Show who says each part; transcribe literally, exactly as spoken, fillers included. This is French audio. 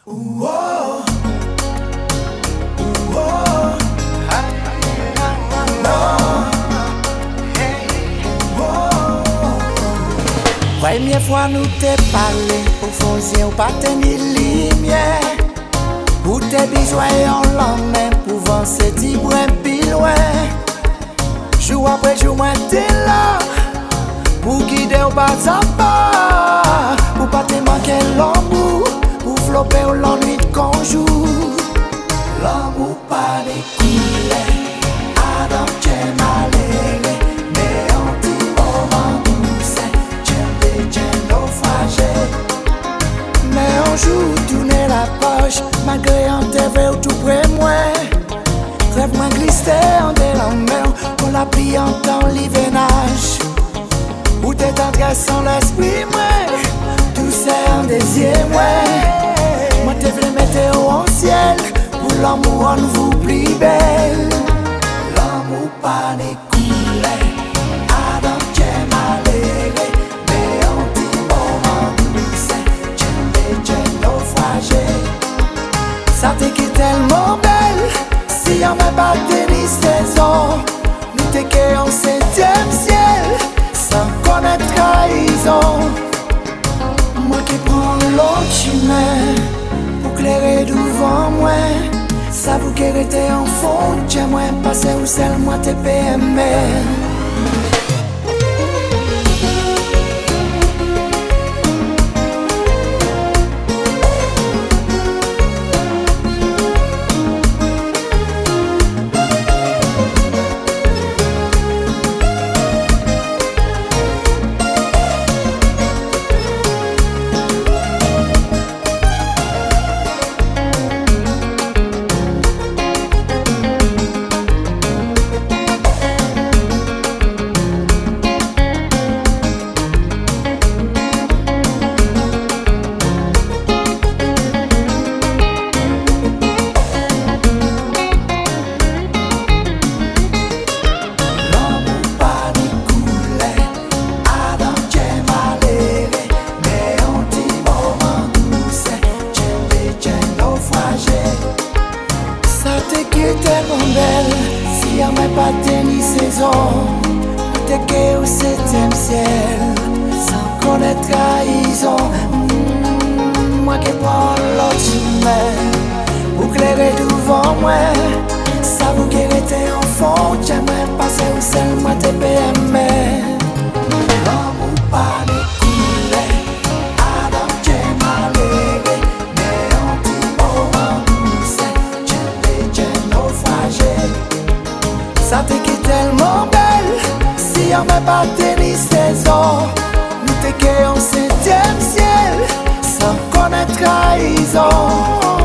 Speaker 1: Première fois nous t'ai parlé, au fond ou pas tenir lumière. Ou t'es besoin en lendemain pour avancer dix points plus loin. Jour après jour moi t'es là, pour guider au bas à bas. Pour pas te manquer l'amour, pour flopper l'ennui qu'on joue. L'amour pas découlé, Adam t'es malheureux. Mais en petit moment douce, t'es t'es naufragé. Mais un jour tourner la page, malgré un T V ou tout près moi. Rêve moi glissé en de la mer, pour la pluie en temps l'hivernage. Où t'es entré sans l'esprit moi, tout c'est un désir moi. Moi t'es venu mettre au ciel, pour l'amour en vous plus belle. L'amour pas découlé, Adam t'es malheureux. Mais en petit moment douce, t'es t'es naufragé. Ça t'est qui tellement belle, si y'a même pas tenu saison. Nous t'es qu'en septième ciel, sans connaître trahison. Moi qui prends l'autre chemin, pour clairer devant moi. Ça vous qui était en fond, j'aimerais passer où seul moi t'es P M. Tellement belle, si y'a même pas tenu saison. T'es qu'au septième ciel, sans connaître trahison. Mmh, moi qui prends l'autre chemin, pour clairer devant moi. Ça vous qui était en fond, j'aimerais passer où seul moi t'es P M. L'amour pas découlé, Adam t'es malheureux. Mais en petit moment douce, ça t'est qui tellement belle, si y'a même pas tenu saison. Nous t'es qu'en septième ciel, sans connaître trahison.